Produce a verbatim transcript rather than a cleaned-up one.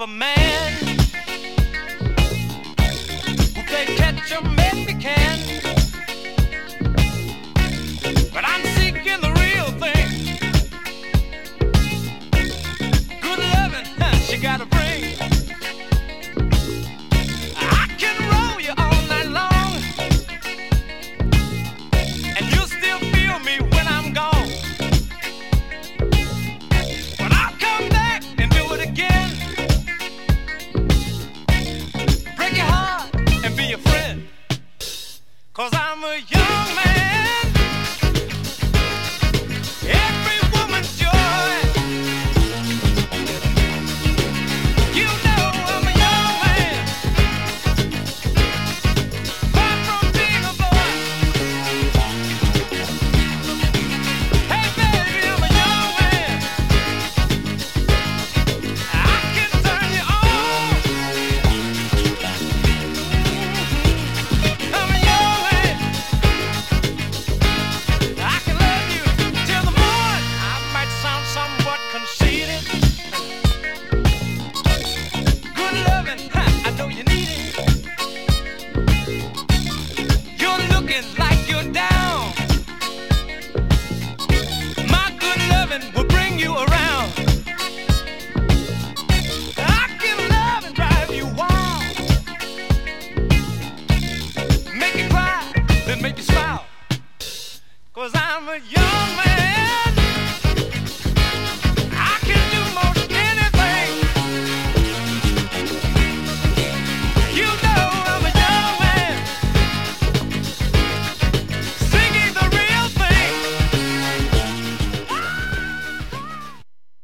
a man who can catch 'em if he can. But I'm seeking the real thing. Good loving, huh, she gotta bring. I can roll you all night long, and you'll still feel me when I'm gone. But I'll come back and do it again. Break your heart and be your friend. 'Cause I'm a young man, every woman's joy. You know I'm a young man, far from being a boy. Hey baby, I'm a young man, I can turn you on. I'm a young man, I can love you till the morning. I might sound somewhat conceited. Good loving, huh, I know you need it. You're looking like you're down. My good loving will bring you around. I can love and drive you wild. Make you cry, then make you smile. 'Cause I'm a young man.